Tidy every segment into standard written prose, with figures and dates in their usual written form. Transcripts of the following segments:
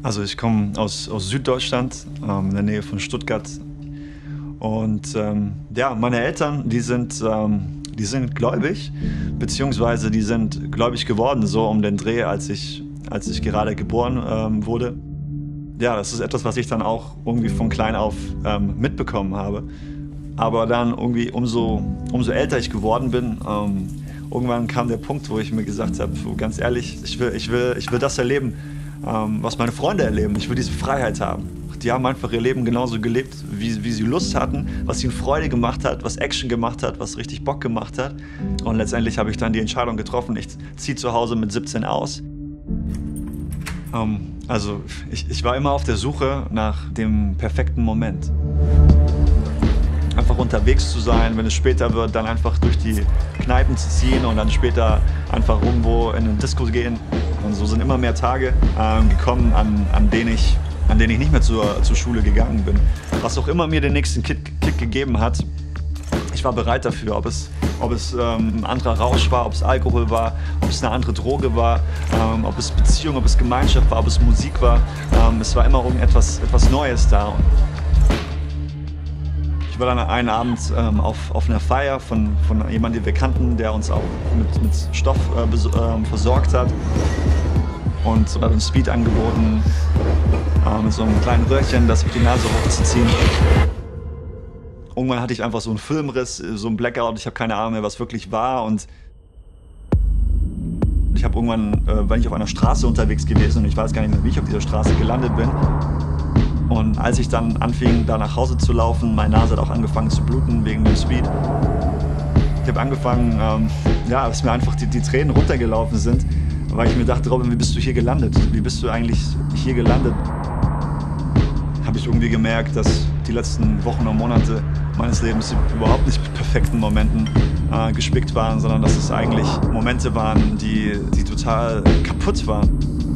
Also ich komme aus Süddeutschland, in der Nähe von Stuttgart. Und ja, meine Eltern, die sind gläubig, beziehungsweise die sind gläubig geworden, so um den Dreh, als ich gerade geboren wurde. Ja, das ist etwas, was ich dann auch irgendwie von klein auf mitbekommen habe. Aber dann irgendwie, umso älter ich geworden bin, irgendwann kam der Punkt, wo ich mir gesagt habe, ganz ehrlich, ich will das erleben, was meine Freunde erleben. Ich will diese Freiheit haben. Die haben einfach ihr Leben genauso gelebt, wie sie Lust hatten, was ihnen Freude gemacht hat, was Action gemacht hat, was richtig Bock gemacht hat. Und letztendlich habe ich dann die Entscheidung getroffen, ich ziehe zu Hause mit 17 aus. Also ich war immer auf der Suche nach dem perfekten Moment. Einfach unterwegs zu sein, wenn es später wird, dann einfach durch die Kneipen zu ziehen und dann später einfach irgendwo in eine Disco gehen. Und so sind immer mehr Tage gekommen, an denen ich nicht mehr zur Schule gegangen bin. Was auch immer mir den nächsten Kick gegeben hat, ich war bereit dafür. Ob es ein anderer Rausch war, ob es Alkohol war, ob es eine andere Droge war, ob es Beziehung, ob es Gemeinschaft war, ob es Musik war. Es war immer irgendetwas Neues da. Ich war dann einen Abend auf einer Feier von jemandem, den wir kannten, der uns auch mit Stoff versorgt hat. Und hat uns Speed angeboten, mit so einem kleinen Röhrchen, das auf die Nase hochzuziehen. Irgendwann hatte ich einfach so einen Filmriss, so einen Blackout, ich habe keine Ahnung mehr, was wirklich war. Und ich habe irgendwann, war ich auf einer Straße unterwegs gewesen und ich weiß gar nicht mehr, wie ich auf dieser Straße gelandet bin. Und als ich dann anfing, da nach Hause zu laufen, meine Nase hat auch angefangen zu bluten wegen dem Speed. Ich habe angefangen, ja, dass mir einfach die Tränen runtergelaufen sind, weil ich mir dachte, Robin, wie bist du hier gelandet? Wie bist du eigentlich hier gelandet? Habe ich irgendwie gemerkt, dass die letzten Wochen und Monate meines Lebens überhaupt nicht mit perfekten Momenten gespickt waren, sondern dass es eigentlich Momente waren, die total kaputt waren.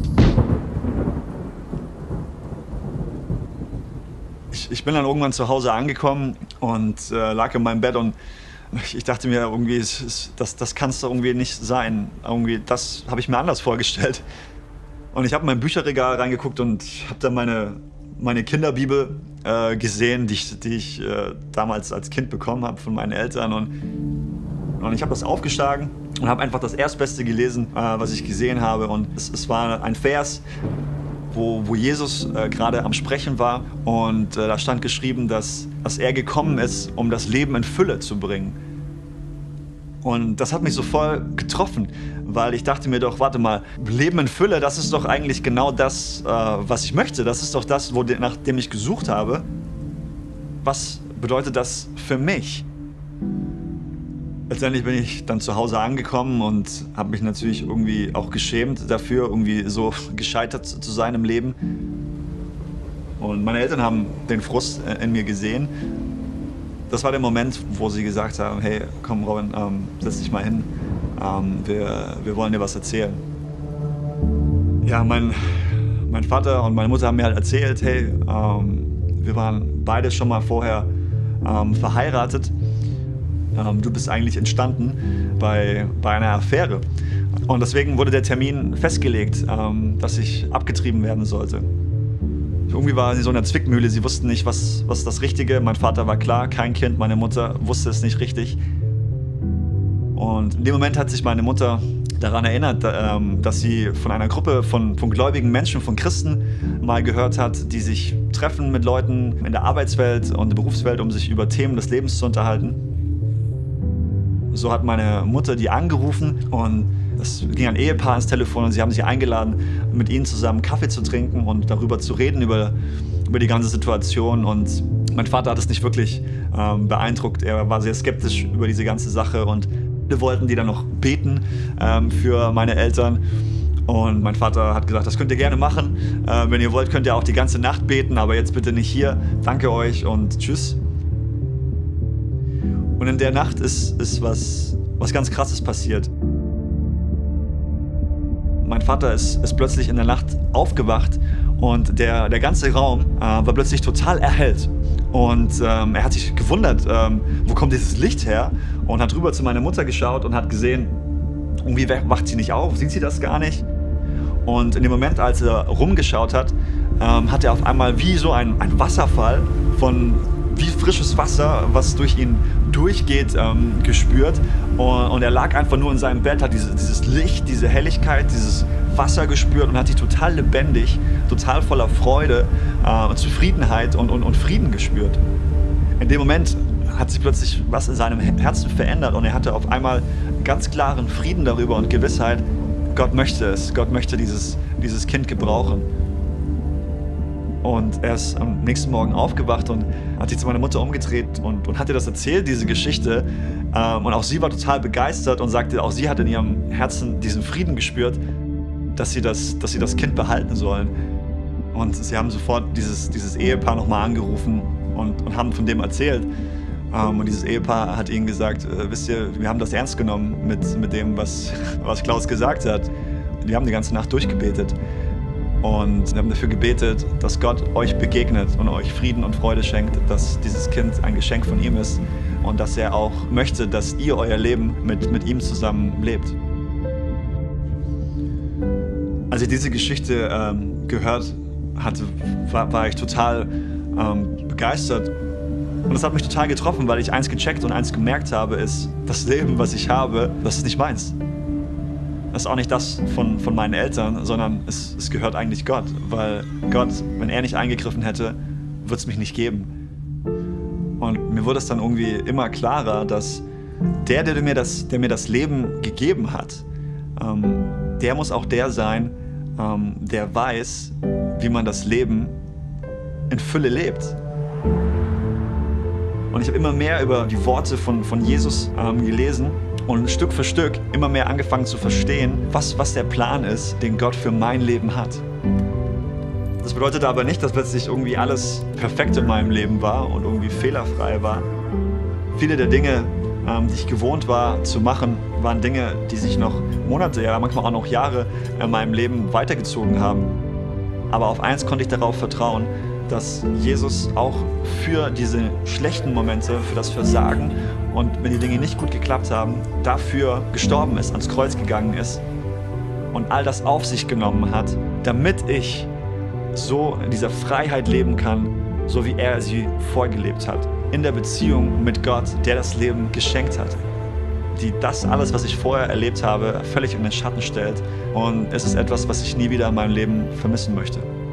Ich bin dann irgendwann zu Hause angekommen und lag in meinem Bett und ich dachte mir irgendwie, das kann es irgendwie nicht sein. Irgendwie, das habe ich mir anders vorgestellt. Und ich habe in mein Bücherregal reingeguckt und habe dann meine Kinderbibel gesehen, die ich damals als Kind bekommen habe von meinen Eltern. Und ich habe das aufgeschlagen und habe einfach das Erstbeste gelesen, was ich gesehen habe. Und es war ein Vers, wo Jesus gerade am Sprechen war. Und da stand geschrieben, dass er gekommen ist, um das Leben in Fülle zu bringen. Und das hat mich so voll getroffen, weil ich dachte mir doch, warte mal, Leben in Fülle, das ist doch eigentlich genau das, was ich möchte. Das ist doch das, nach dem ich gesucht habe. Was bedeutet das für mich? Letztendlich bin ich dann zu Hause angekommen und habe mich natürlich irgendwie auch geschämt dafür, irgendwie so gescheitert zu sein im Leben. Und meine Eltern haben den Frust in mir gesehen. Das war der Moment, wo sie gesagt haben, hey, komm Robin, setz dich mal hin, wir wollen dir was erzählen. Ja, mein Vater und meine Mutter haben mir halt erzählt, hey, wir waren beide schon mal vorher verheiratet. Du bist eigentlich entstanden bei einer Affäre. Und deswegen wurde der Termin festgelegt, dass ich abgetrieben werden sollte. Irgendwie war sie so in der Zwickmühle, sie wussten nicht, was das Richtige. Mein Vater war klar, kein Kind, meine Mutter wusste es nicht richtig. Und in dem Moment hat sich meine Mutter daran erinnert, dass sie von einer Gruppe von gläubigen Menschen, von Christen mal gehört hat, die sich treffen mit Leuten in der Arbeitswelt und der Berufswelt, um sich über Themen des Lebens zu unterhalten. So hat meine Mutter die angerufen und es ging ein Ehepaar ans Telefon und sie haben sie eingeladen, mit ihnen zusammen Kaffee zu trinken und darüber zu reden, über die ganze Situation. Und mein Vater hat es nicht wirklich beeindruckt. Er war sehr skeptisch über diese ganze Sache und wir wollten die dann noch beten für meine Eltern. Und mein Vater hat gesagt, das könnt ihr gerne machen. Wenn ihr wollt, könnt ihr auch die ganze Nacht beten, aber jetzt bitte nicht hier. Danke euch und tschüss. Und in der Nacht ist was ganz Krasses passiert. Mein Vater ist plötzlich in der Nacht aufgewacht und der ganze Raum war plötzlich total erhellt. Und er hat sich gewundert, wo kommt dieses Licht her? Und hat rüber zu meiner Mutter geschaut und hat gesehen, irgendwie wacht sie nicht auf, sieht sie das gar nicht? Und in dem Moment, als er rumgeschaut hat, hat er auf einmal wie so ein Wasserfall von wie frisches Wasser, was durch ihn durchgeht, gespürt. Und er lag einfach nur in seinem Bett, hat dieses Licht, diese Helligkeit, dieses Wasser gespürt und hat sich total lebendig, total voller Freude, Zufriedenheit und Frieden gespürt. In dem Moment hat sich plötzlich was in seinem Herzen verändert und er hatte auf einmal ganz klaren Frieden darüber und Gewissheit, Gott möchte es, Gott möchte dieses Kind gebrauchen. Und er ist am nächsten Morgen aufgewacht und hat sich zu meiner Mutter umgedreht und hat ihr das erzählt, diese Geschichte. Und auch sie war total begeistert und sagte, auch sie hat in ihrem Herzen diesen Frieden gespürt, dass sie das Kind behalten sollen. Und sie haben sofort dieses Ehepaar nochmal angerufen und haben von dem erzählt. Und dieses Ehepaar hat ihnen gesagt, wisst ihr, wir haben das ernst genommen mit dem, was Klaus gesagt hat. Wir haben die ganze Nacht durchgebetet. Und wir haben dafür gebetet, dass Gott euch begegnet und euch Frieden und Freude schenkt, dass dieses Kind ein Geschenk von ihm ist und dass er auch möchte, dass ihr euer Leben mit ihm zusammen lebt. Als ich diese Geschichte gehört hatte, war ich total begeistert. Und das hat mich total getroffen, weil ich eins gecheckt und eins gemerkt habe, ist, das Leben, was ich habe, das ist nicht meins. Das ist auch nicht das von meinen Eltern, sondern es gehört eigentlich Gott. Weil Gott, wenn er nicht eingegriffen hätte, würde es mich nicht geben. Und mir wurde es dann irgendwie immer klarer, dass der mir das Leben gegeben hat, der muss auch der sein, der weiß, wie man das Leben in Fülle lebt. Und ich habe immer mehr über die Worte von Jesus gelesen und Stück für Stück immer mehr angefangen zu verstehen, was der Plan ist, den Gott für mein Leben hat. Das bedeutet aber nicht, dass plötzlich irgendwie alles perfekt in meinem Leben war und irgendwie fehlerfrei war. Viele der Dinge, die ich gewohnt war zu machen, waren Dinge, die sich noch Monate, ja manchmal auch noch Jahre in meinem Leben weitergezogen haben. Aber auf eins konnte ich darauf vertrauen, dass Jesus auch für diese schlechten Momente, für das Versagen und wenn die Dinge nicht gut geklappt haben, dafür gestorben ist, ans Kreuz gegangen ist und all das auf sich genommen hat, damit ich so in dieser Freiheit leben kann, so wie er sie vorgelebt hat. In der Beziehung mit Gott, der das Leben geschenkt hat. Die das alles, was ich vorher erlebt habe, völlig in den Schatten stellt. Und es ist etwas, was ich nie wieder in meinem Leben vermissen möchte.